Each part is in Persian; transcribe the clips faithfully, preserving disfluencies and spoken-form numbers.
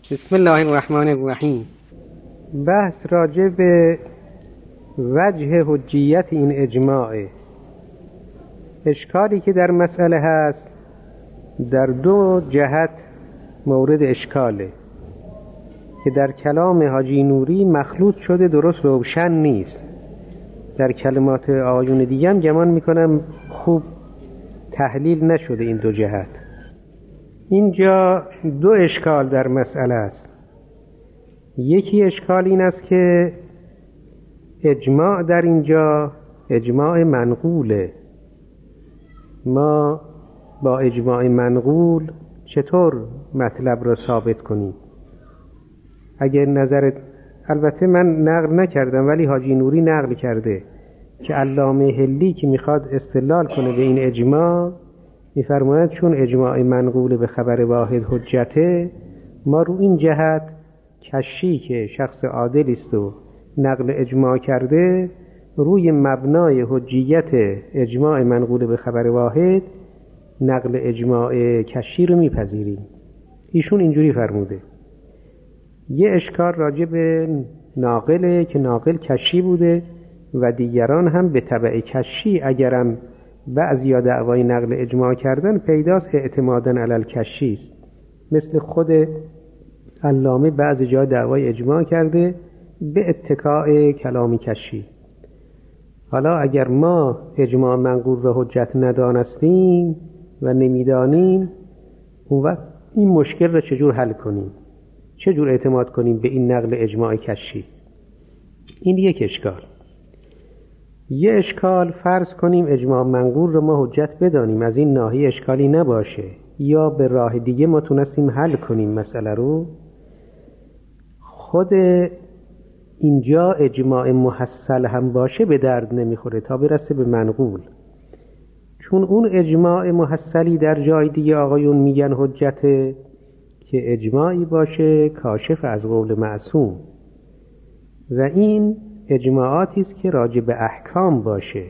بسم الله الرحمن الرحیم. بحث راجع به وجه حجیت این اجماع. اشکالی که در مسئله هست در دو جهت مورد اشکاله که در کلام حاجی نوری مخلوط شده، درست روشن نیست. در کلمات آیون دیگه هم گمان میکنم خوب تحلیل نشده این دو جهت. اینجا دو اشکال در مسئله است. یکی اشکال این است که اجماع در اینجا اجماع منقوله. ما با اجماع منقول چطور مطلب را ثابت کنیم؟ اگر نظرت، البته من نقل نکردم ولی حاجی نوری نقل کرده که علامه حلی که میخواد استدلال کنه به این اجماع میفرماید چون اجماع منقول به خبر واحد حجته، ما رو این جهت کشی که شخص عادل است و نقل اجماع کرده روی مبنای حجیت اجماع منقول به خبر واحد نقل اجماع کشی رو میپذیریم. ایشون اینجوری فرموده. یه اشکال راجع به ناقله که ناقل کشی بوده و دیگران هم به تبع کشی، اگرم بعضیا دعوای نقل اجماع کردن پیداست اعتمادن علی الکشی است. مثل خود علامه بعضی جا دعوای اجماع کرده به اتکاء کلامی کشی. حالا اگر ما اجماع منقول را حجت ندانستیم و نمیدانیم، اون وقت این مشکل را چجور حل کنیم؟ چجور اعتماد کنیم به این نقل اجماع کشی؟ این یک اشکال. یه اشکال فرض کنیم اجماع منقول رو ما حجت بدانیم، از این ناحیه اشکالی نباشه، یا به راه دیگه ما تونستیم حل کنیم مسئله رو. خود اینجا اجماع محصل هم باشه به درد نمیخوره تا برسه به منقول، چون اون اجماع محصلی در جای دیگه آقایون میگن حجته که اجماعی باشه کاشف از قول معصوم، و این اجماعاتی است که راجع به احکام باشه.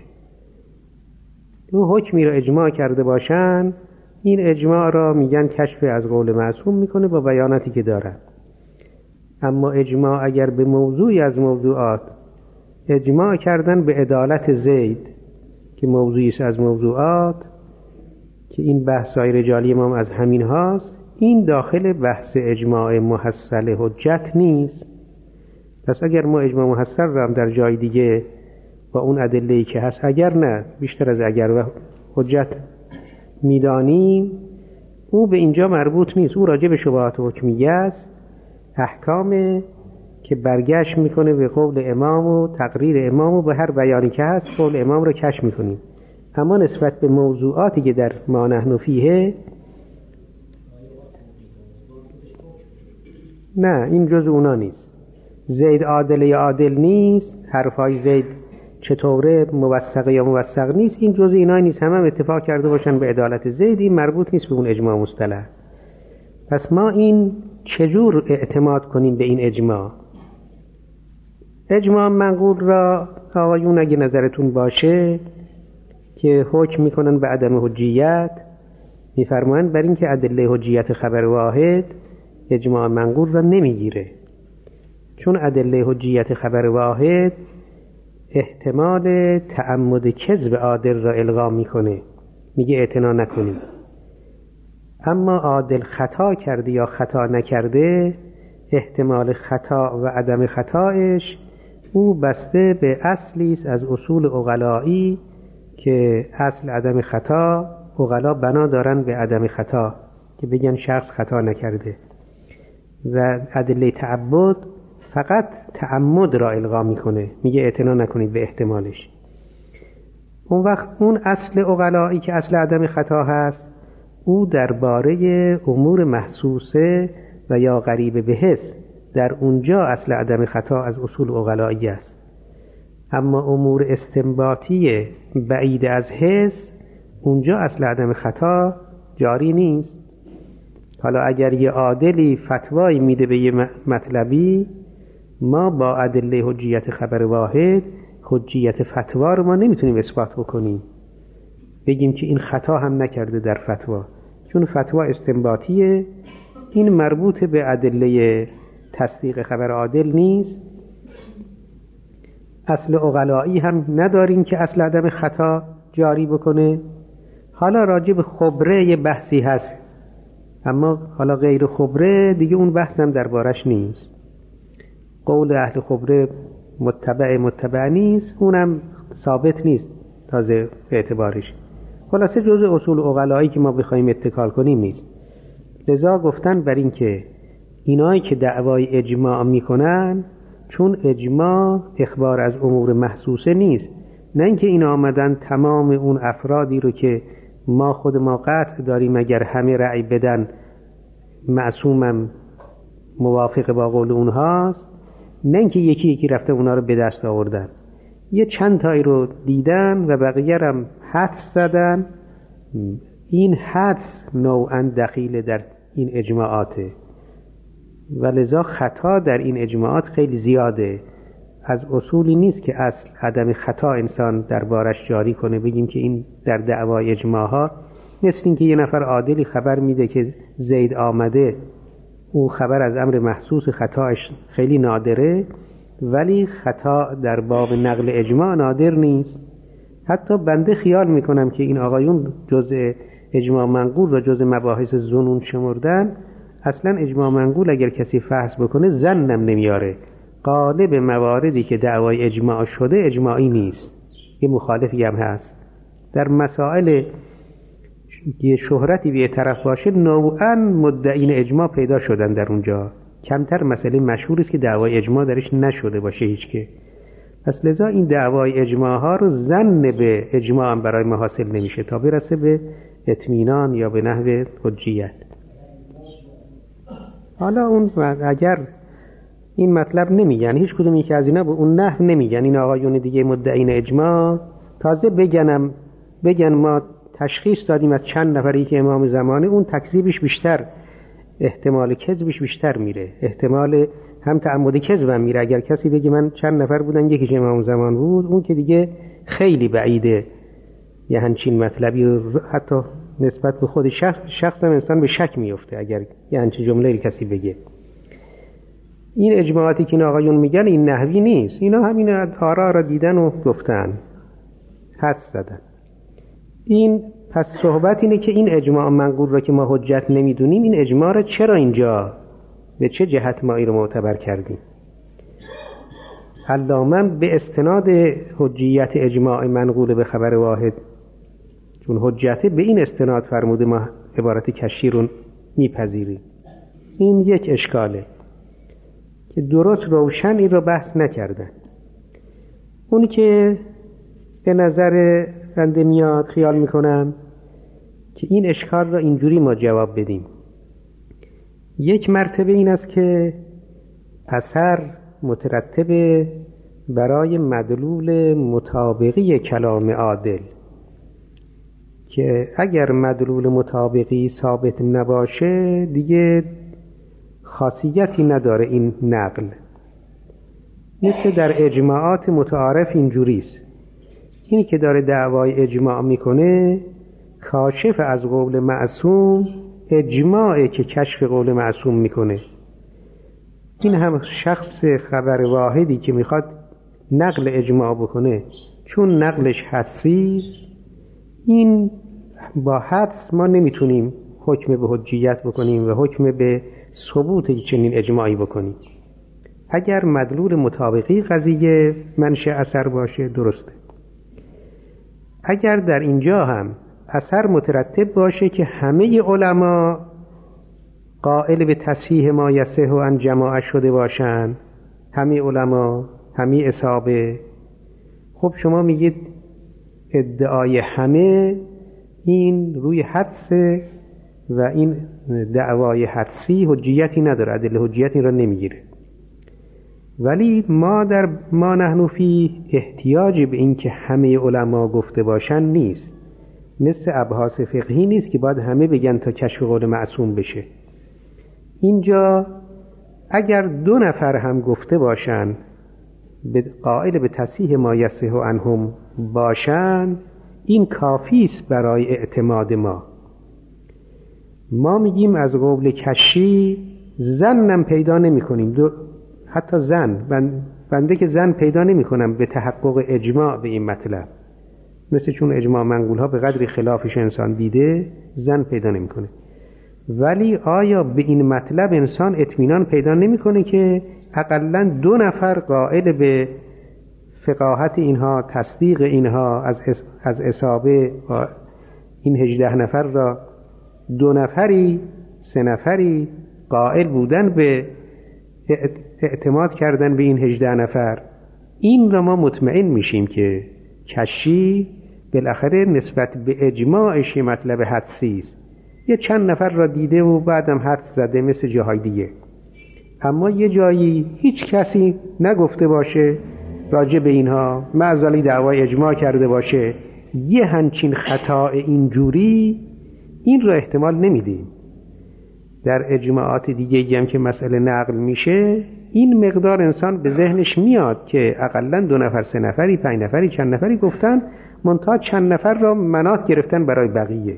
اون حکمی را اجماع کرده باشن، این اجماع را میگن کشف از قول معصوم میکنه با بیاناتی که دارن. اما اجماع اگر به موضوعی از موضوعات اجماع کردن به عدالت زید که موضوعی است از موضوعات که این بحثای رجالی ما از همین هاست، این داخل بحث اجماع محصل حجت نیست. پس اگر ما اجماع محصل را هم در جای دیگه با اون ادله‌ای که هست، اگر نه بیشتر از اگر و حجت میدانیم، او به اینجا مربوط نیست. او راجع به شبهات حکمیه است، احکام که برگشت میکنه به قول امام و تقریر امام و به هر بیانی که هست قول امام رو کشف میکنیم. اما نسبت به موضوعاتی که در ما نحن فیه، نه، این جز اونا نیست. زید عادل یا عادل نیست، حرفای زید چطوره، موثقه یا موثق نیست، این جز اینا نیست. همه هم اتفاق کرده باشن به عدالت زید، این مربوط نیست به اون اجماع مصطلح. پس ما این چجور اعتماد کنیم به این اجماع؟ اجماع منقول را آقایون اگه نظرتون باشه که حکم میکنن به عدم حجیت، میفرمایند بر این که ادله حجیت خبر واحد اجماع منقول را نمیگیره، چون ادله حجیت خبر واحد احتمال تعمد کذب عادل را الغا میکنه، میگه اعتنا نکنید. اما عادل خطا کرده یا خطا نکرده، احتمال خطا و عدم خطایش او بسته به اصلی است از اصول عقلایی که اصل عدم خطا، عقلا بنا دارن به عدم خطا که بگن شخص خطا نکرده، و ادله تعبد فقط تعمد را الغا میکنه، میگه اعتنا نکنید به احتمالش. اون وقت اون اصل عقلایی که اصل عدم خطا هست، او درباره امور محسوسه و یا غریب به حس، در اونجا اصل عدم خطا از اصول عقلایی است. اما امور استنباطی بعید از حس، اونجا اصل عدم خطا جاری نیست. حالا اگر یه عادلی فتوایی میده به یه مطلبی، ما با ادله حجیت خبر واحد حجیت فتوا رو ما نمیتونیم اثبات بکنیم، بگیم که این خطا هم نکرده در فتوا، چون فتوا استنباطیه، این مربوط به ادله تصدیق خبر عادل نیست. اصل عقلایی هم نداریم که اصل عدم خطا جاری بکنه. حالا راجع به خبره یه بحثی هست، اما حالا غیر خبره دیگه اون بحث هم دربارش نیست. قول اهل خبره متبع متبع نیست، اونم ثابت نیست تازه به اعتبارش. خلاصه جزء اصول عقلایی که ما بخوایم اتکال کنیم نیست. لذا گفتن بر این که اینایی که دعوای اجماع میکنن، چون اجماع اخبار از امور محسوسه نیست، نه اینکه این آمدن تمام اون افرادی رو که ما خود ما قطع داریم اگر همه رأی بدن معصومم موافق با قول اونهاست، نه اینکه یکی یکی رفته اونا رو به دست آوردن، یه چند تایی رو دیدن و بقیه هم حدس زدن. این حدس نوعاً دخیل در این اجماعاته و لذا خطا در این اجماعات خیلی زیاده. از اصولی نیست که اصل عدم خطا انسان دربارش جاری کنه، بگیم که این در دعوای اجماعها مثل این که یه نفر عادلی خبر میده که زید آمده، اون خبر از امر محسوس خطاش خیلی نادره، ولی خطا در باب نقل اجماع نادر نیست. حتی بنده خیال میکنم که این آقایون جزء اجماع منقول و جزء مباحث ظنون شمردن. اصلا اجماع منقول اگر کسی فحص بکنه زنم نمیاره، غالب مواردی که دعوای اجماع شده اجماعی نیست، یه مخالفی هم هست. در مسائل یه شهرتی به طرف باشه نوعاً مدعین اجماع پیدا شدن در اونجا. کمتر مسئله مشهور است که دعوای اجماع درش نشده باشه هیچ که. پس لذا این دعوای اجماع ها رو ظن به اجماع هم برای ما حاصل نمیشه تا برسه به اطمینان یا به نحو حجیت. حالا اون اگر این مطلب نمیگن، هیچ کدوم یک از اینا به اون نحو نمیگن، این آقایون دیگه مدعین اجماع تازه بگنم بگن ما تشخیص دادیم از چند نفری که امام زمانه، اون تکذیبش بیشتر، احتمال کذبش بیشتر میره، احتمال هم تعمد کذب هم میره. اگر کسی بگه من چند نفر بودن یکیش امام زمان بود، اون که دیگه خیلی بعیده یه همچین مطلبی رو حتی نسبت به خود شخص شخص هم انسان به شک میفته اگر یه همچین جمله کسی بگه. این اجماعاتی که این آقایون میگن این نحوی نیست، اینا همین آرا را دیدن و گفتن، حدس زدن. این پس صحبت اینه که این اجماع منقول را که ما حجت نمیدونیم، این اجماع را چرا اینجا به چه جهت ما این رو معتبر کردیم؟ علامه به استناد حجیت اجماع منقول به خبر واحد، چون حجت به این استناد فرموده ما عبارت کشی رو میپذیریم. این یک اشکاله که درست روشن این رو بحث نکردن. اونی که به نظر بنده میاد خیال میکنم که این اشکال را اینجوری ما جواب بدیم. یک مرتبه این است که اثر مترتب برای مدلول مطابقی کلام عادل، که اگر مدلول مطابقی ثابت نباشه دیگه خاصیتی نداره این نقل. مثل در اجماعات متعارف اینجوریست، اینی که داره دعوای اجماع میکنه کاشف از قول معصوم اجماعه که کشف قول معصوم میکنه. این هم شخص خبر واحدی که میخواد نقل اجماع بکنه، چون نقلش حدسیست، این با حدس ما نمیتونیم حکم به حجیت بکنیم و حکم به ثبوت چنین اجماعی بکنیم. اگر مدلول مطابقی قضیه منشأ اثر باشه درسته. اگر در اینجا هم اثر مترتب باشه که همه علما قائل به تصحیح ما یصح و ان جماعه شده باشن، همه علما، همه اصحابه، خب شما میگید ادعای همه این روی حدس و این دعوای حدسی حجیتی نداره، ادله حجیتی را نمیگیره. ولی ما در ما نحن فی احتیاجی به این که همه علما گفته باشن نیست، مثل ابحاث فقهی نیست که باید همه بگن تا کشف قول معصوم بشه. اینجا اگر دو نفر هم گفته باشن قائل به تصحیح ما یصح عنهم باشن، این کافی است برای اعتماد ما. ما میگیم از قول کشی زنم پیدا نمی کنیم، حتی زن بنده که زن پیدا نمی کنم به تحقق اجماع به این مطلب، مثل چون اجماع منقول ها به قدری خلافش انسان دیده زن پیدا نمی کنه. ولی آیا به این مطلب انسان اطمینان پیدا نمی کنه که اقلاً دو نفر قائل به فقاهت اینها، تصدیق اینها از از اصابه این هجده نفر را دو نفری سه نفری قائل بودن به اعتماد کردن به این هجده نفر؟ این را ما مطمئن میشیم که کشی بالاخره نسبت به اجماعش مطلب حدسی است. یه چند نفر را دیده و بعدم حدس زده مثل جاهای دیگه، اما یه جایی هیچ کسی نگفته باشه راجع به اینها، معزالی دعوای اجماع کرده باشه، یه همچین خطا اینجوری این را احتمال نمیدیم. در اجماعات دیگه هم که مسئله نقل میشه این مقدار انسان به ذهنش میاد که اقلاً دو نفر سه نفری پنج نفری چند نفری گفتن، منتها چند نفر را منات گرفتن برای بقیه.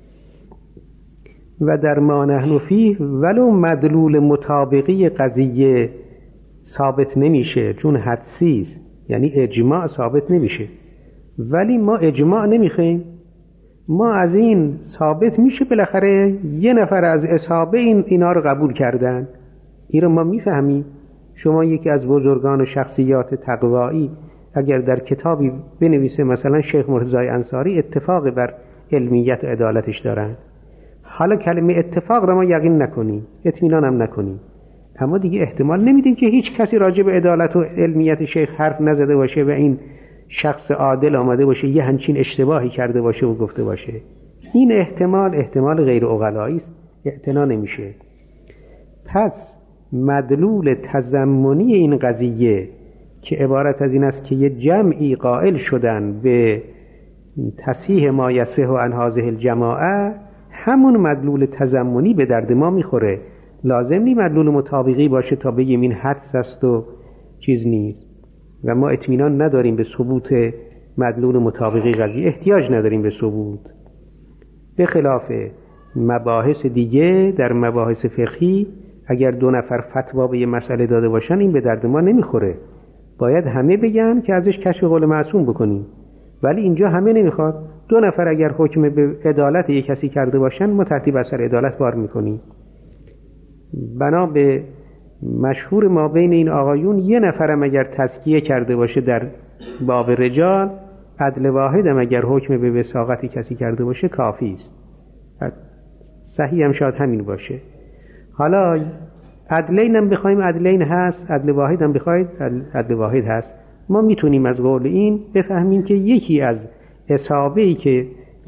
و در ما نحن فیه ولو مدلول مطابقی قضیه ثابت نمیشه چون حدسی است، یعنی اجماع ثابت نمیشه، ولی ما اجماع نمیخوایم. ما از این ثابت میشه بالاخره یه نفر از اصحابه این اینا رو قبول کردن، این رو ما میفهمیم. شما یکی از بزرگان و شخصیات تقوایی اگر در کتابی بنویسه مثلا شیخ مرتضی انصاری اتفاق بر علمیت و عدالتش دارن، حالا کلمه اتفاق را ما یقین نکنیم، اطمینان هم نکنیم، اما دیگه احتمال نمیدیم که هیچ کسی راجع به عدالت و علمیت شیخ حرف نزده باشه و این شخص عادل آمده باشه یه همچین اشتباهی کرده باشه و گفته باشه. این احتمال احتمال غیر عقلایی است، اعتنا نمیشه. پس مدلول تضمنی این قضیه که عبارت از این است که یه جمعی قائل شدن به تصحیح ما یصح عن هذه الجماعه، همون مدلول تضمنی به درد ما میخوره. لازم نی مدلول مطابقی باشه تا بگیم این حدس است و چیز نیست، و ما اطمینان نداریم به ثبوت مدلول مطابقی قضیه، احتیاج نداریم به ثبوت. به خلاف مباحث دیگه در مباحث فقهی اگر دو نفر فتوا به یه مسئله داده باشن این به درد ما نمیخوره، باید همه بگن که ازش کشف قول معصوم بکنیم. ولی اینجا همه نمیخواد. دو نفر اگر حکم به عدالت یک کسی کرده باشن ما ترتیب اثر عدالت بار میکنیم. بنا به مشهور ما بین این آقایون یه نفرم اگر تزکیه کرده باشه در باب رجال، عدل واحدم اگر حکم به وثاقتی کسی کرده باشه کافی است. صحیح هم شاید همین باشه. حالا عدلین هم بخوایم عدلین هست، عدل واحد هم بخواید عدل واحد هست. ما میتونیم از قول این بفهمیم که یکی از اصحابه‌ای که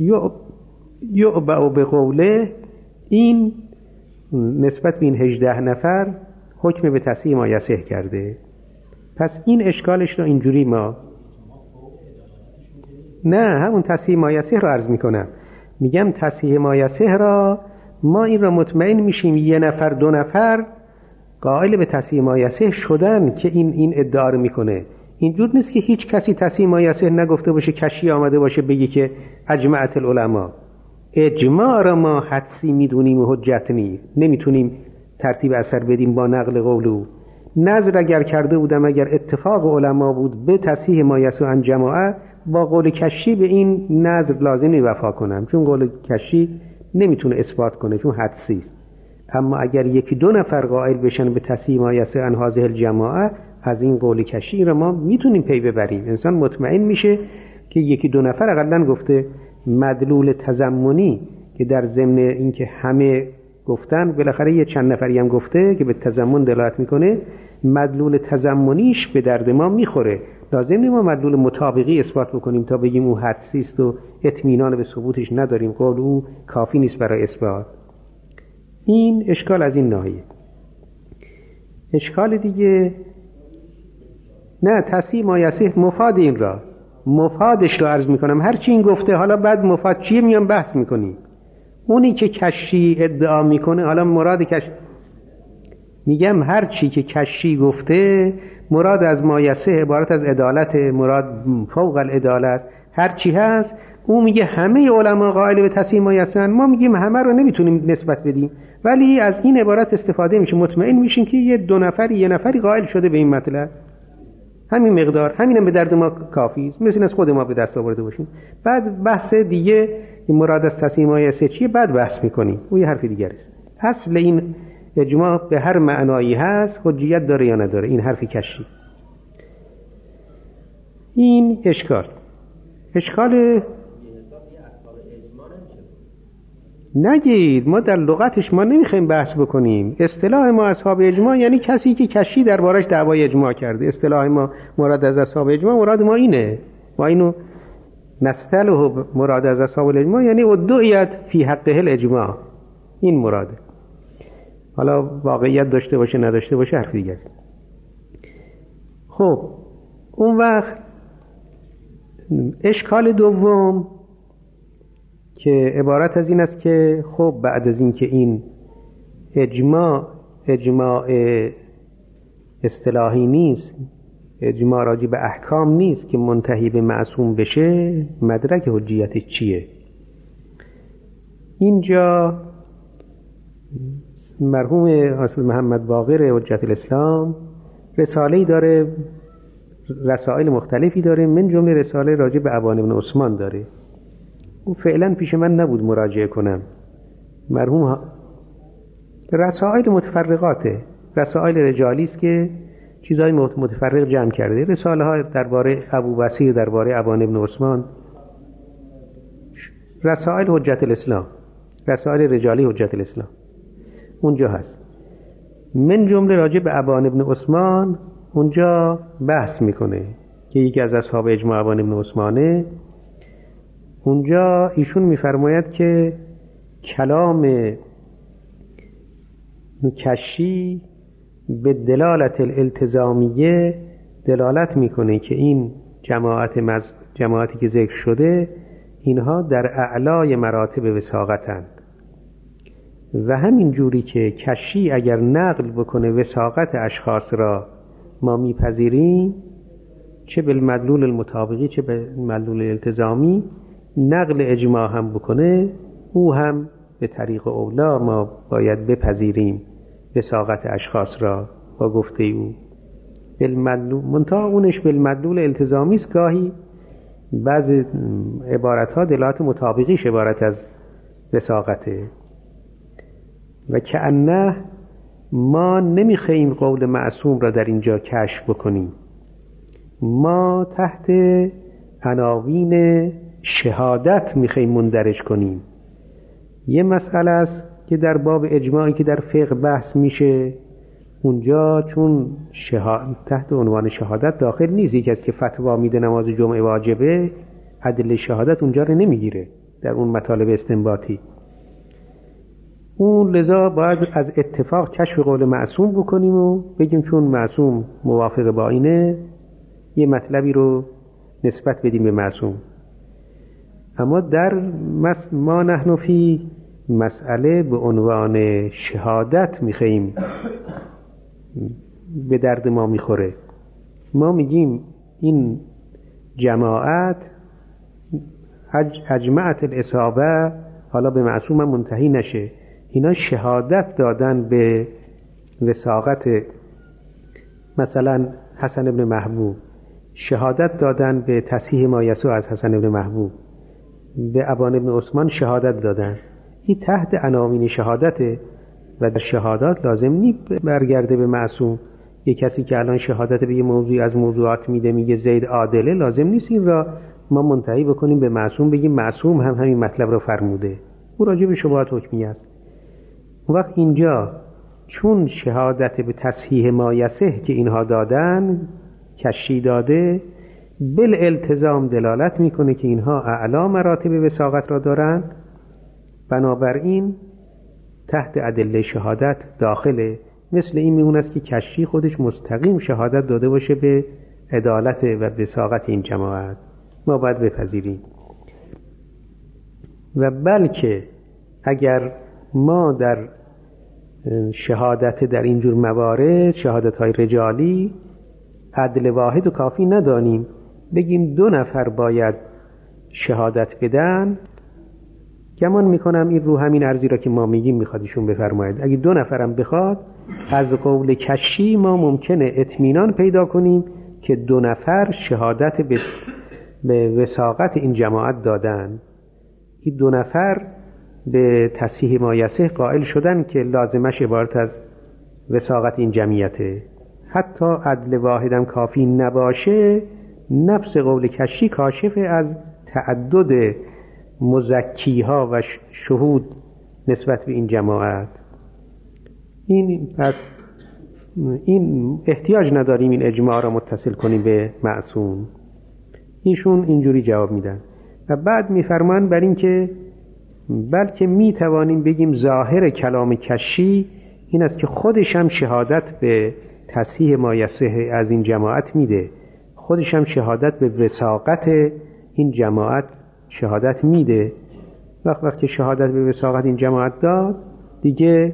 یعبع به قوله این نسبت به این هجده نفر حکم به تصحیح ما یصح کرده. پس این اشکالش رو اینجوری ما نه همون تصحیح ما یصح رو عرض میکنم. میگم تصحیح ما یصح را ما این را مطمئن میشیم یه نفر دو نفر قائل به تصحیح ما یصح شدن که این این ادعا رو میکنه. اینجور نیست که هیچ کسی تصحیح ما یصح نگفته باشه، کشی آمده باشه بگی که اجمعت العلماء. اجماع را ما حدسی میدونیم و حجت نی، نمیتونیم ترتیب اثر بدیم با نقل قولو. نظر اگر کرده بودم اگر اتفاق علما بود به تصحیح ما یصح عن جماعه، با قول کشی به این نظر لازمی وفا کنم، چون قول کشی نمیتونه اثبات کنه چون حدسی است. اما اگر یکی دو نفر قائل بشن به تصحیح ما یصح عن هذه الجماعه، از این قول کشی را ما میتونیم پی ببریم. انسان مطمئن میشه که یکی دو نفر اقلن گفته. مدلول تضمنی که در ضمن اینکه همه گفتن بالاخره یه چند نفری هم گفته که به تضمن دلالت میکنه، مدلول تضمنیش به درد ما میخوره. لازم نیست ما مدلول مطابقی اثبات بکنیم تا بگیم او حدسی است و اطمینان به ثبوتش نداریم، قول او کافی نیست برای اثبات. این اشکال از این ناحیه. اشکال دیگه نه تصحیح ما یصح مفاد این را مفادش رو عرض میکنم. هرچی این گفته حالا بعد مفاد چیه میام بحث میکنیم. اونی که کشی ادعا میکنه حالا مراد کش میگم هرچی که کشی گفته مراد از ما یصح عبارت از عدالت، مراد فوق العدالت، هرچی هست او میگه همه علما قائل به تصحیح ما یسن، ما میگیم همه رو نمیتونیم نسبت بدیم، ولی از این عبارت استفاده میشه، مطمئن میشیم که یه دو نفری یه نفری قائل شده به این مطلب، همین مقدار، همینم به درد ما کافی است، مثل از خود ما به دست آورده باشیم. بعد بحث دیگه این مراد از تصحیح ما یسن چیه بعد بحث میکنیم، اون یه حرف دیگه است. اصل این اجماع به هر معنایی هست حجیت داره یا نداره، این حرفی کشی. این اشکال اشکال نگید، ما در لغتش ما نمیخوایم بحث بکنیم. اصطلاح ما اصحاب اجماع یعنی کسی که کشی دربارش دعوای اجماع کرده. اصطلاح ما مراد از اصحاب اجماع مراد ما اینه، ما اینو نستله مراد از اصحاب الاجماع یعنی ادعیت فی حقه الاجماع، این مراده. حالا واقعیت داشته باشه نداشته باشه حرف دیگه. خب اون وقت اشکال دوم که عبارت از این است که خب بعد از این که این اجماع اجماع اصطلاحی نیست، اجماع راجع به احکام نیست که منتهی به معصوم بشه، مدرک حجیتش چیه؟ اینجا مرحوم حافظ محمد باقر حجت الاسلام رساله‌ای داره، رسائل مختلفی داره، من جمله رساله راجع به ابان بن عثمان داره. او فعلا پیش من نبود مراجعه کنم. مرحوم رسائل متفرقاته، رسائل رجالی است که چیزهای متفرق جمع کرده. رساله ها درباره ابو بصیر، درباره ابان بن عثمان، رسائل حجت الاسلام، رسائل رجالی حجت الاسلام اونجا هست. من جمله راجع به ابان بن عثمان اونجا بحث میکنه که یکی از اصحاب اجماع ابان بن عثمانه. اونجا ایشون میفرماید که کلام کشی به دلالت الالتزامیه دلالت میکنه که این جماعت مز... جماعتی که ذکر شده اینها در اعلای مراتب وثاقتند و همین جوری که کشی اگر نقل بکنه وثاقت اشخاص را ما میپذیریم، چه بالمدلول المطابقی چه بالمدلول الالتزامی، نقل اجماع هم بکنه او هم به طریق اولا ما باید بپذیریم وثاقت اشخاص را با گفته او. بالمدلول منتها اونش بالمدلول التزامی است، گاهی بعض عبارت ها دلالت مطابقیش عبارت از وثاقته و کأنه ما نمیخوایم قول معصوم را در اینجا کشف بکنیم، ما تحت عناوین شهادت میخوایم مندرج کنیم. یه مسئله است که در باب اجماعی که در فقه بحث میشه اونجا چون شهاد... تحت عنوان شهادت داخل نیست، یکی از که فتوا میده نماز جمعه واجبه ادله شهادت اونجا رو نمیگیره در اون مطالب استنباطی. اون لذا باید از اتفاق کشف قول معصوم بکنیم و بگیم چون معصوم موافق با اینه یه مطلبی رو نسبت بدیم به معصوم. اما در مس... ما نحن فی مسئله به عنوان شهادت میخواییم به درد ما میخوره. ما میگیم این جماعت اج... اجمعت الاصابه، حالا به معصوم هم منتهی نشه، اینا شهادت دادن به وثاقت مثلا حسن ابن محبوب، شهادت دادن به تصحیح ما یسوع از حسن ابن محبوب، به ابان ابن عثمان شهادت دادن. این تحت عناوین شهادته و در شهادات لازم نیست برگرده به معصوم. یک کسی که الان شهادت به یه موضوعی از موضوعات میده میگه زید عادله، لازم نیست این را ما منتهی بکنیم به معصوم بگیم معصوم هم همین مطلب را فرموده، او راجع به شبهات حکمی است. اون وقت اینجا چون شهادت به تصحیح ما یسه که اینها دادن کشی داده بالالتزام دلالت میکنه که اینها اعلا مراتب وثاقت را دارن، بنابراین تحت ادله شهادت داخله. مثل این میمونه است که کشی خودش مستقیم شهادت داده باشه به عدالت و وثاقت این جماعت، ما باید بپذیریم. و بلکه اگر ما در شهادت در اینجور موارد شهادت های رجالی عدل واحد و کافی ندانیم، بگیم دو نفر باید شهادت بدن، گمان میکنم این رو همین ارزی را که ما میگیم میخواد ایشون بفرماید. اگه دو نفرم بخواد از قول کشی ما ممکنه اطمینان پیدا کنیم که دو نفر شهادت به, به وثاقت این جماعت دادن. این دو نفر به تصحیح ما یصح قائل شدن که لازمش عبارت از وثاقت این جمعیته. حتی عدل واحدم کافی نباشه، نفس قول کشی کاشف از تعدد مزکیها و شهود نسبت به این جماعت. این پس این احتیاج نداریم این اجماع را متصل کنیم به معصوم. ایشون اینجوری جواب میدن و بعد میفرمان بر این که بلکه میتوانیم بگیم ظاهر کلام کشی این است که خودش هم شهادت به تصحیح ما یصح از این جماعت میده، خودش هم شهادت به وثاقت این جماعت شهادت میده. وقت وقتی شهادت به وثاقت این جماعت داد دیگه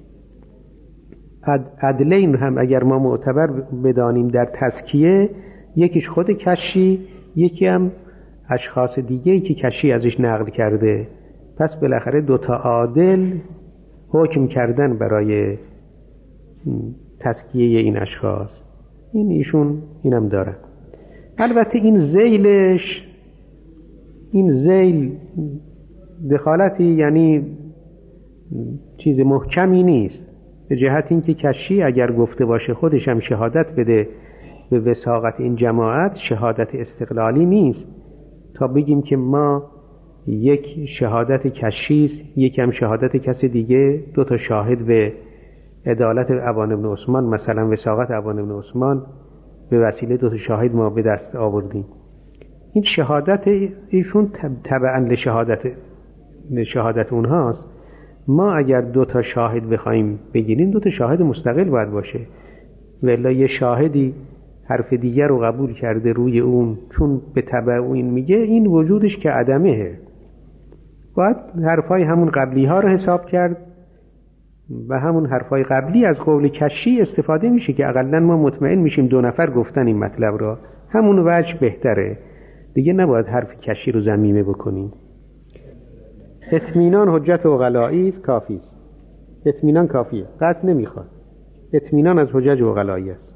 عدلین هم اگر ما معتبر بدانیم در تزکیه، یکیش خود کشی، یکی هم اشخاص دیگه‌ای که کشی ازش نقل کرده. پس بالاخره دوتا عادل حکم کردن برای تزکیه این اشخاص. این ایشون اینم داره. البته این ذیلش، این ذیل دخالتی یعنی چیز محکمی نیست، به جهت اینکه کشی اگر گفته باشه خودش هم شهادت بده به وثاقت این جماعت، شهادت استقلالی نیست تا بگیم که ما یک شهادت کشیست، یک هم شهادت کسی دیگه، دو تا شاهد به عدالت عوان بن عثمان، مثلا وثاقت عوان بن عثمان به وسیله دو تا شاهد ما به دست آوردیم. این شهادت ایشون تبعاً لشهادت شهادت اونهاست. ما اگر دو تا شاهد بخوایم بگیریم، دو تا شاهد مستقل باید باشه، ولی یه شاهدی حرف دیگر رو قبول کرده روی اون چون به تبع اون میگه، این وجودش که عدمه. باید حرفای همون قبلی ها رو حساب کرد و همون حرفای قبلی از قول کشی استفاده میشه که اقلن ما مطمئن میشیم دو نفر گفتن این مطلب را، همون وجه بهتره دیگه، نباید حرف کشی رو ضمیمه بکنیم. اطمینان حجت عقلایی است، کافی است. اطمینان کافیه، قطع نمیخواد. اطمینان از حجج عقلایی است.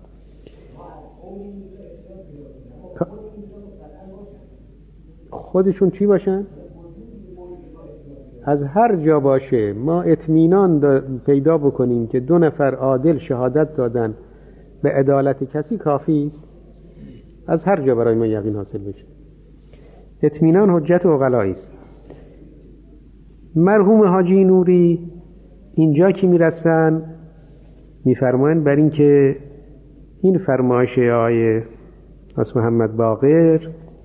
خودشون چی باشن؟ از هر جا باشه ما اطمینان پیدا بکنیم که دو نفر عادل شهادت دادن به عدالت کسی، کافی است. از هر جا برای ما یقین حاصل بشه. اطمینان حجت عقلایی است. مرحوم حاجی نوری اینجا که میرسن میفرمایند بر این که این فرمایش آیه اس محمد باقر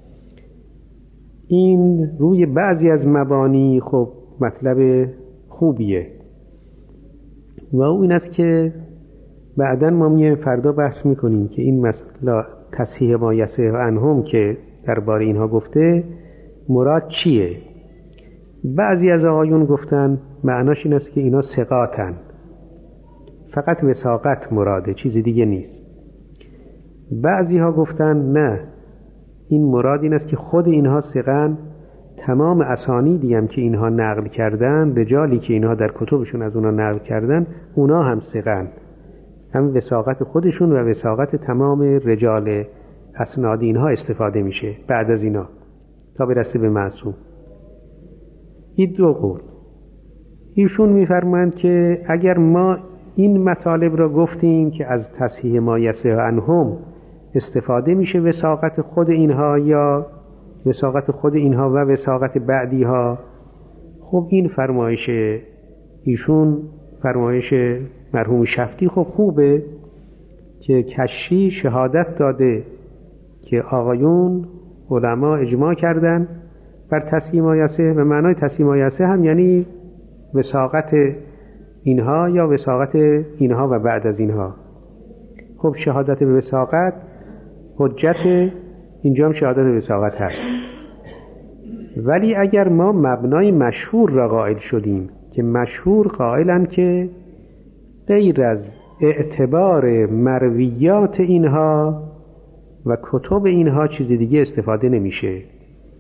این روی بعضی از مبانی خب مطلب خوبیه و اون این است که بعداً ما میایم فردا بحث میکنیم که این مسئله تصحیح ما یصح عنهم که درباره اینها گفته مراد چیه. بعضی از آقایون گفتن معناش این است که اینا ثقاتن، فقط وثاقت مراده، چیز دیگه نیست. بعضی ها گفتن نه، این مراد این است که خود اینها ثقن، تمام اسانیدی هم که اینها نقل کردن، رجالی که اینها در کتبشون از اونها نقل کردن، اونا هم ثقن، هم وثاقت خودشون و وثاقت تمام رجال اسناد اینها استفاده میشه بعد از اینا تا برسه به معصوم. این دو قول. ایشون میفرمایند که اگر ما این مطالب را گفتیم که از تصحیح ما یصح عنهم استفاده میشه وثاقت خود اینها یا وثاقت خود اینها و وثاقت بعدی ها، خب این فرمایش ایشون، فرمایش مرحوم شفتی، خب خوبه که کشی شهادت داده که آقایون علما اجماع کردن بر تصحیح ما یصح، و معنای تصحیح ما یصح هم یعنی وثاقت اینها یا وثاقت اینها و بعد از اینها. خب شهادت به وثاقت حجت، اینجا هم شهادت به وثاقت هست. ولی اگر ما مبنای مشهور را قائل شدیم که مشهور قائلن که غیر از اعتبار مرویات اینها و کتب اینها چیز دیگه استفاده نمیشه،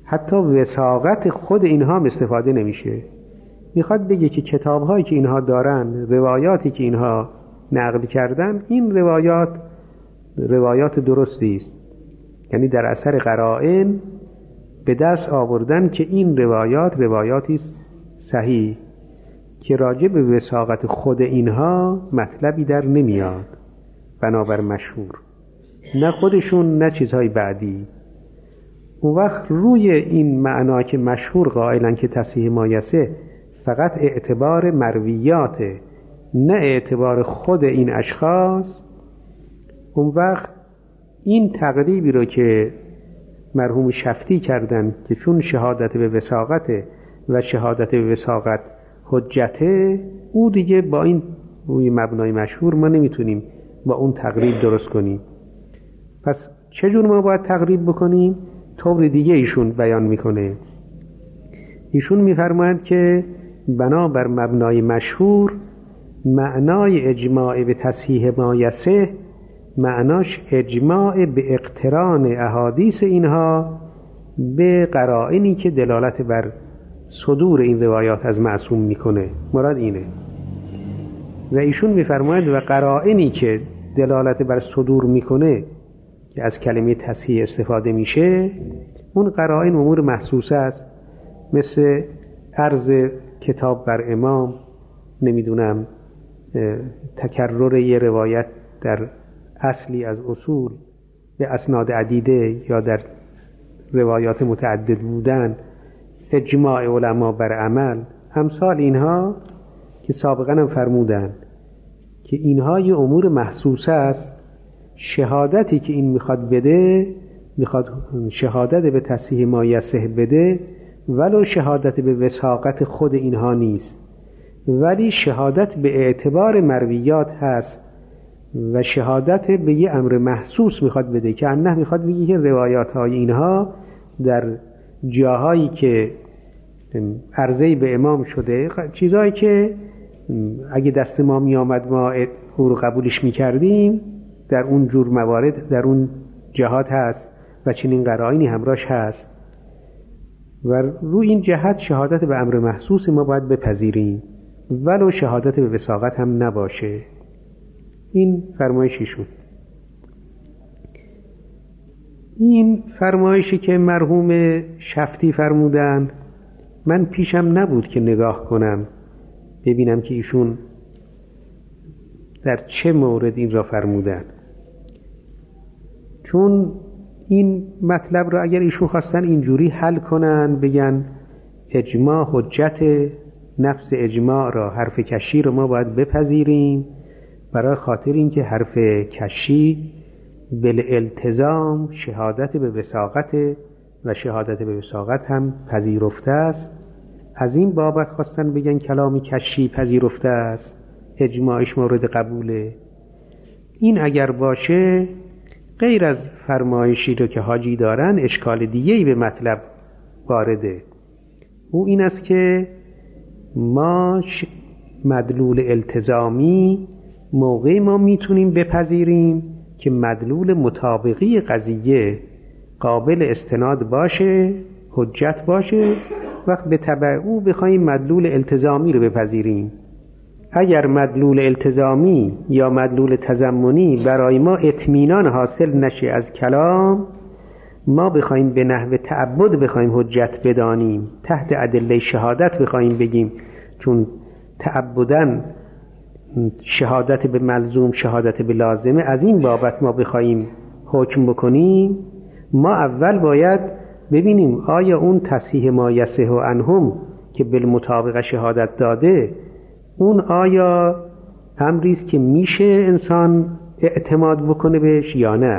حتی وثاقت خود اینها هم استفاده نمیشه. میخواد بگه که کتاب‌هایی که اینها دارن، روایاتی که اینها نقل کردن، این روایات روایات درستی است، یعنی در اثر قرائن به دست آوردن که این روایات روایاتی است صحیح که راجع به وثاقت خود اینها مطلبی در نمیاد بنابر مشهور، نه خودشون نه چیزهای بعدی. اون وقت روی این معنا که مشهور قائلن که تصحیح مایسه فقط اعتبار مرویاته نه اعتبار خود این اشخاص، اون وقت این تقریبی رو که مرحوم شفتی کردن که چون شهادت به وثاقت و شهادت به وثاقت حجته، او دیگه با این روی مبنای مشهور ما نمیتونیم با اون تقریب درست کنیم. پس چجور ما باید تقریب بکنیم؟ طور دیگه ایشون بیان میکنه. ایشون میفرماید که بنابر مبنای مشهور معنای اجماع به تصحیح ما یصح معناش اجماع به اقتران احادیث اینها به قرائنی که دلالت بر صدور این روایات از معصوم میکنه. مراد اینه. و ایشون میفرماید و قرائنی که دلالت بر صدور میکنه که از کلمه تصحیح استفاده میشه، اون قرائن امور محسوسه است، مثل عرض کتاب بر امام، نمیدونم تکرر یه روایت در اصلی از اصول به اسناد عدیده یا در روایات متعدد بودن، اجماع علما بر عمل، امثال اینها که سابقا هم فرمودن که اینها یه امور محسوسه است. شهادتی که این میخواد بده، میخواد شهادت به تصحیح ما یصح بده، ولو شهادت به وثاقت خود اینها نیست، ولی شهادت به اعتبار مرویات هست و شهادت به یه امر محسوس میخواد بده که انه میخواد بگه که روایات های اینها در جاهایی که عرضه‌ای به امام شده، چیزهایی که اگه دست ما میامد ما او رو قبولش میکردیم، در اون جور موارد در اون جهات هست و چنین قرائنی همراش هست و روی این جهت شهادت به امر محسوس ما باید بپذیریم ولو شهادت به وثاقت هم نباشه. این فرمایشیشون. این فرمایشی که مرحوم شفتی فرمودن، من پیشم نبود که نگاه کنم ببینم که ایشون در چه مورد این را فرمودن، چون این مطلب را اگر ایشون خواستن اینجوری حل کنن، بگن اجماع حجت، نفس اجماع را، حرف کشی را ما باید بپذیریم برای خاطر اینکه حرف کشی بالالتزام شهادت به وثاقت و شهادت به وثاقت هم پذیرفته است. از این بابت خواستن بگن کلامی کشی پذیرفته است، اجماعش مورد قبوله. این اگر باشه، غیر از فرمایشی رو که حاجی دارن، اشکال دیگه‌ای به مطلب وارده. او این است که ما مدلول التزامی موقعی ما میتونیم بپذیریم که مدلول مطابقی قضیه قابل استناد باشه، حجت باشه، وقت به تبع او بخوایم مدلول التزامی رو بپذیریم. اگر مدلول التزامی یا مدلول تضمنی برای ما اطمینان حاصل نشه از کلام، ما بخوایم به نحو تعبد بخوایم حجت بدانیم، تحت ادله شهادت بخوایم بگیم، چون تعبدن شهادت به ملزوم شهادت به لازمه، از این بابت ما بخوایم حکم بکنیم، ما اول باید ببینیم آیا اون تصحیح ما یصح عنهم که بالمطابق شهادت داده، اون آیا امریست که میشه انسان اعتماد بکنه بهش یا نه.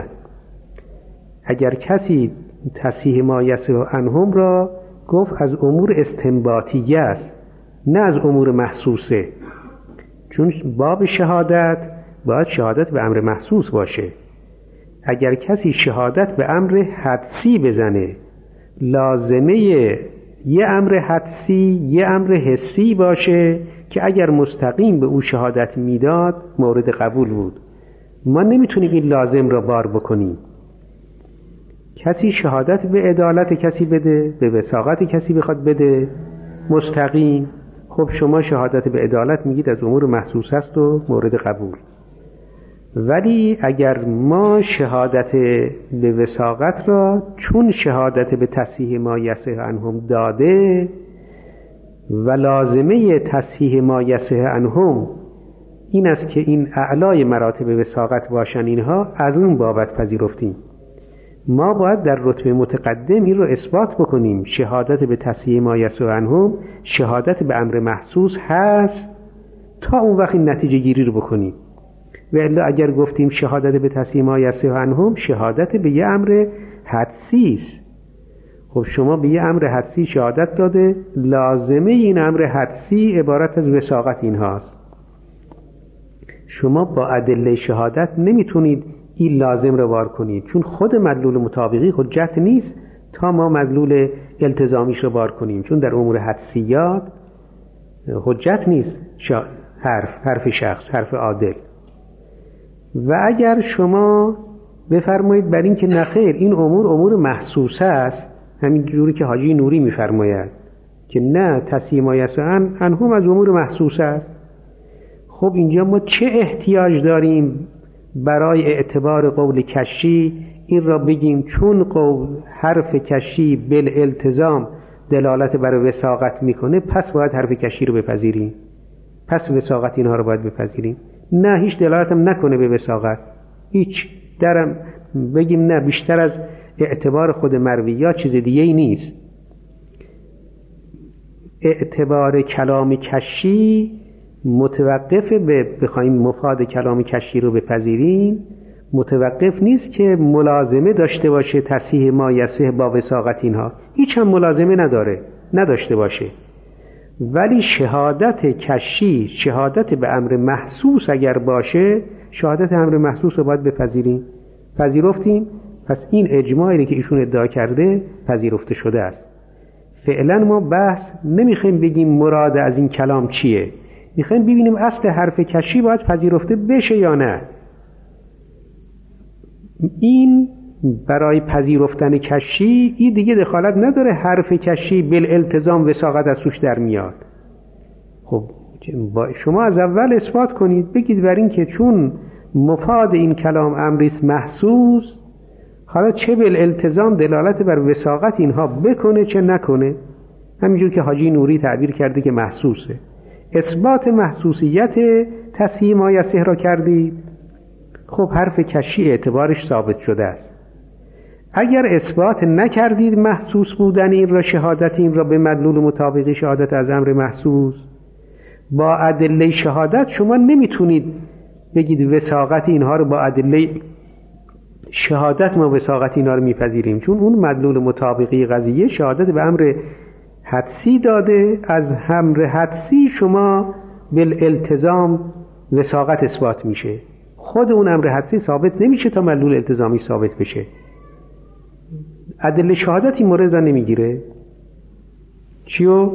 اگر کسی تصحیح ما یصح عنهم را گفت از امور استنباطیه است، نه از امور محسوسه، چون باب شهادت باید شهادت به امر محسوس باشه. اگر کسی شهادت به امر حدسی بزنه، لازمه یه امر حدسی یه امر حسی باشه که اگر مستقیم به او شهادت میداد مورد قبول بود. ما نمیتونیم این لازم را بار بکنیم. کسی شهادت به عدالت کسی بده، به وثاقت کسی بخواد بده مستقیم، خب شما شهادت به عدالت میگید از امور محسوس است و مورد قبول. ولی اگر ما شهادت به وثاقت را چون شهادت به تصحیح ما یصح عنهم داده و لازمه تصحیح ما یصح عنهم این است که این اعلای مراتب وثاقت باشن، اینها از اون بابت پذیرفتیم. ما باید در رتبه متقدم این رو اثبات بکنیم. شهادت به تصحیح ما یصح عنهم شهادت به امر محسوس هست تا اون وقت این نتیجه گیری رو بکنیم. و الا اگر گفتیم شهادت به تصحیح ما یصح عنهم شهادت به یه امر حدسی است، خب شما به یه امر حدسی شهادت داده، لازمه این امر حدسی عبارت از وثاقت اینهاست. شما با ادله شهادت نمیتونید این لازم رو وار کنید، چون خود مدلول مطابقی حجت نیست تا ما مدلول التزامیش رو وار کنیم، چون در امور حدسیات حجت نیست حرف حرف شخص، حرف عادل. و اگر شما بفرمایید بر این که نخیر این امور امور محسوسه است، همین جوری که حاجی نوری میفرماید که نه تصحیح ما یصح عنهم از امور محسوسه است، خب اینجا ما چه احتیاج داریم برای اعتبار قول کشی این را بگیم چون قول حرف کشی بالالتزام دلالت بر وثاقت میکنه پس باید حرف کشی رو بپذیریم، پس وثاقت اینها رو باید بپذیریم؟ نه، هیچ دلالت هم نکنه به وثاقت، هیچ درم بگیم نه بیشتر از اعتبار خود مرویات چیز دیگه ای نیست. اعتبار کلام کشی متوقف به بخوایم مفاد کلام کشی رو بپذیریم، متوقف نیست که ملازمه داشته باشه تصحیح ما یصح با وثاقت اینها، هیچ هم ملازمه نداره نداشته باشه. ولی شهادت کشی شهادت به امر محسوس اگر باشه، شهادت امر محسوس رو باید بپذیریم. پذیرفتیم، پس این اجماعی که ایشون ادعا کرده پذیرفته شده است. فعلا ما بحث نمیخوایم بگیم مراد از این کلام چیه، میخوایم ببینیم اصل حرف کشی باید پذیرفته بشه یا نه. این برای پذیرفتن کشی این دیگه دخالت نداره حرف کشی بالالتزام وثاقت از توش در میاد. خب شما از اول اثبات کنید، بگید بر این که چون مفاد این کلام امریست محسوس، حالا چه بالالتزام دلالت بر وثاقت اینها بکنه چه نکنه، همینجور که حاجی نوری تعبیر کرده که محسوسه. اثبات محسوسیت تصحیح ما یصح را کردید، خب حرف کشی اعتبارش ثابت شده است. اگر اثبات نکردید محسوس بودن این را، شهادت این را به مدلول مطابق شهادت از امر محسوس، با ادله شهادت شما نمیتونید بگید وثاقت اینها رو با ادله شهادت ما وثاقت اینها رو میپذیریم، چون اون مدلول مطابقی قضیه شهادت به امر حدسی داده، از امر حدسی شما بالالتزام وثاقت اثبات میشه، خود اون امر حدسی ثابت نمیشه تا مدلول التزامی ثابت بشه. ادله شهادت این مورد را نمیگیره. چیو؟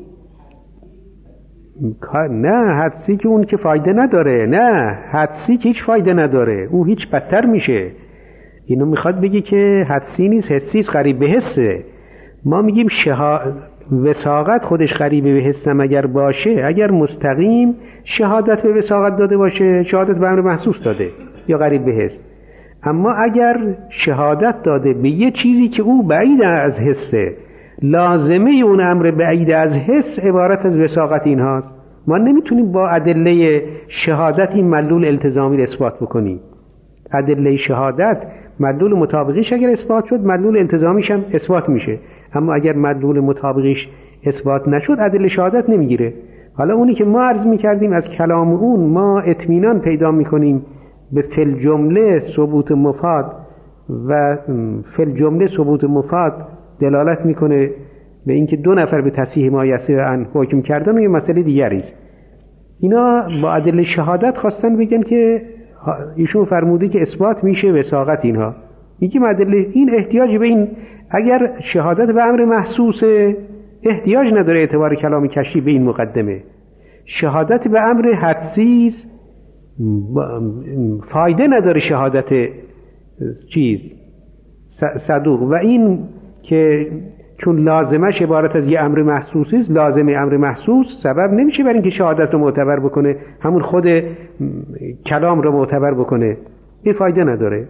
نه حدسی که اون که فایده نداره، نه حدسی که هیچ فایده نداره، اون هیچ بدتر میشه. اینو میخواد بگی که حدسی نیست، حسی است، قریب به حسه. ما میگیم شها... وثاقت خودش قریب به حسم اگر باشه، اگر مستقیم شهادت به وثاقت داده باشه، شهادت به امر محسوس داده یا قریب به حس. اما اگر شهادت داده به یه چیزی که او بعید از حسه، لازمه اون امر بعید از حس عبارت از وثاقت این هاست، ما نمیتونیم با ادله شهادت این مدلول التزامی رو اثبات بکنیم. ادله شهادت مدلول مطابقیش اگر اثبات شد، مدلول التزامیش هم اثبات میشه، اما اگر مدلول مطابقیش اثبات نشد ادله شهادت نمیگیره. حالا اونی که ما عرض میکردیم از کلام اون ما اطمینان پیدا میکنیم به فل جمله ثبوت مفاد، و فل جمله ثبوت مفاد دلالت میکنه به اینکه دو نفر به تصحیح ما یصح عنه حکم کردن و یه مسئله دیگری است. اینا با ادله شهادت خواستن بگن که ایشون فرموده که اثبات میشه وثاقت اینها. میگیم ادله این احتیاج به این، اگر شهادت به امر محسوسه احتیاج نداره اعتبار کلام کشی به این مقدمه. شهادت به امر حدسی فایده نداره، شهادت چیز صدوق. و این که چون لازمش عبارت از یه امر محسوسی است، لازم امر محسوس سبب نمیشه برای اینکه شهادت رو معتبر بکنه، همون خود کلام رو معتبر بکنه، این فایده نداره.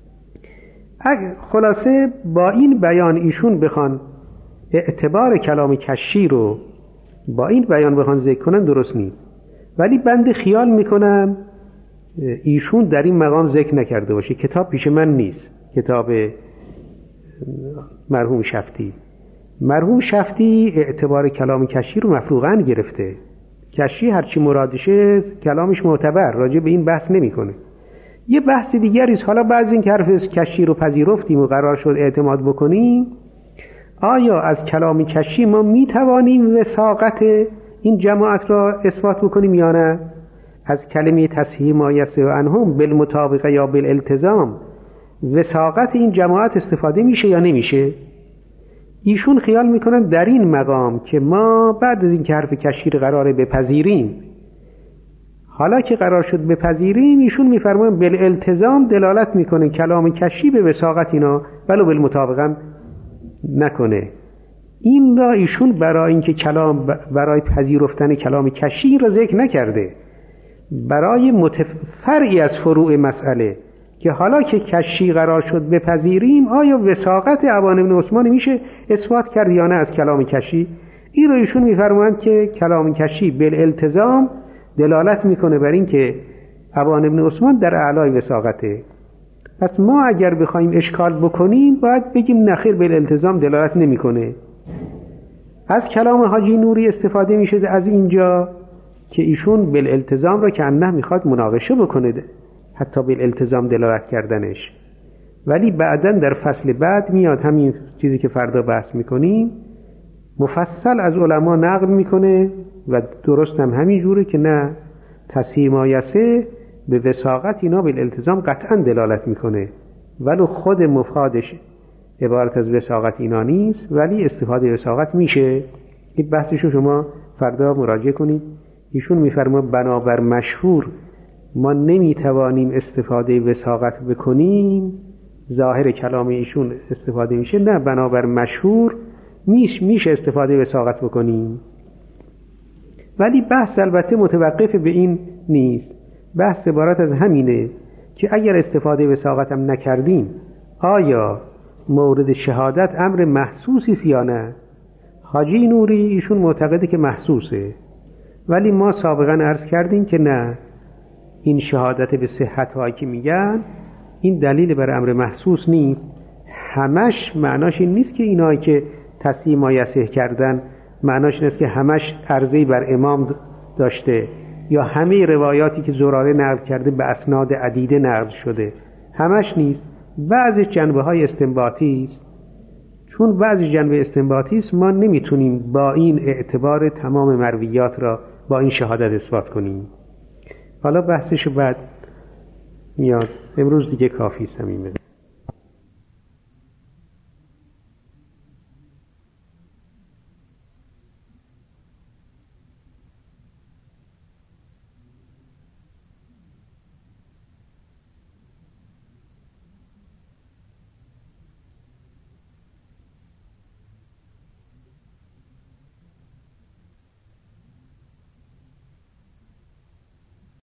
خلاصه با این بیان ایشون بخوان اعتبار کلام کشی رو با این بیان بخوان ذکر کنن درست نیست، ولی بنده خیال میکنم ایشون در این مقام ذکر نکرده باشه. کتاب پیش من نیست، کتاب مرحوم شفتی. مرحوم شفتی اعتبار کلام کشی رو مفروغاً گرفته. کشی هرچی مرادشه کلامش معتبر، راجع به این بحث نمیکنه. یه بحث دیگری است. حالا بعضی این که حرف کشی رو پذیرفتیم و قرار شد اعتماد بکنیم، آیا از کلام کشی ما میتوانیم وثاقت این جماعت را اثبات بکنیم یا نه؟ از کلمه تصحیح ما یسع عنهم بالمطابقه یا بالالتزام وثاقت این جماعت استفاده میشه یا نمیشه؟ ایشون خیال میکنن در این مقام که ما بعد از این که حرف کشی رو قراره بپذیریم، حالا که قرار شد بپذیریم، ایشون میفرمایند بالالتزام دلالت میکنه کلام کشی به وثاقت اینا، ولو بالمطابقه نکنه. این را ایشون برای اینکه کلام برای پذیرفتن کلام کشی را ذکر نکرده، برای متفرعی از فروع مسئله که حالا که کشی قرار شد بپذیریم، آیا وثاقت ابان بن عثمان میشه اثبات کرد یا نه از کلام کشی؟ این را ایشون میفرمایند که کلام کشی بالالتزام دلالت میکنه بر این که ابان بن عثمان در اعلای وثاقته. پس ما اگر بخوایم اشکال بکنیم باید بگیم نخیر بالالتزام دلالت نمیکنه. از کلام حاجی نوری استفاده میشه از اینجا که ایشون بالالتزام را که انه میخواد مناقشه بکنه، حتی بالالتزام دلالت کردنش، ولی بعداً در فصل بعد میاد همین چیزی که فردا بحث میکنیم مفصل از علما نقل میکنه و درست هم همین جوره که نه تصحیح ما یسع به وثاقت اینا بالالتزام قطعاً دلالت میکنه، ولو خود مفادش عبارت از وثاقت اینا نیست، ولی استفاده وثاقت میشه. این بحثشو شما فردا مراجعه کنید. ایشون میفرما بنابر مشهور ما نمیتوانیم استفاده وثاقت بکنیم، ظاهر کلام ایشون استفاده میشه، نه بنابر مشهور میش میشه استفاده وثاقت بکنیم. ولی بحث البته متوقف به این نیست، بحث عبارت از همینه که اگر استفاده وثاقت هم نکردیم آیا مورد شهادت امر محسوسی است یا نه؟ حاجی نوری ایشون معتقده که محسوسه، ولی ما سابقا عرض کردیم که نه، این شهادت به صحت هایی که میگن این دلیل بر امر محسوس نیست. همش معناش این نیست که اینایی که تصحیح ما یسع کردن معناش نیست که همش عرضه‌ای بر امام داشته یا همه روایاتی که زراره نقل کرده به اسناد عدیده نقل شده، همش نیست. بعضی جنبه های استنباطی است. چون بعضی جنبه استنباطی است ما نمیتونیم با این اعتبار تمام مرویات را با این شهادت اثبات کنیم. حالا بحثش بعد میاد، امروز دیگه کافی است همین.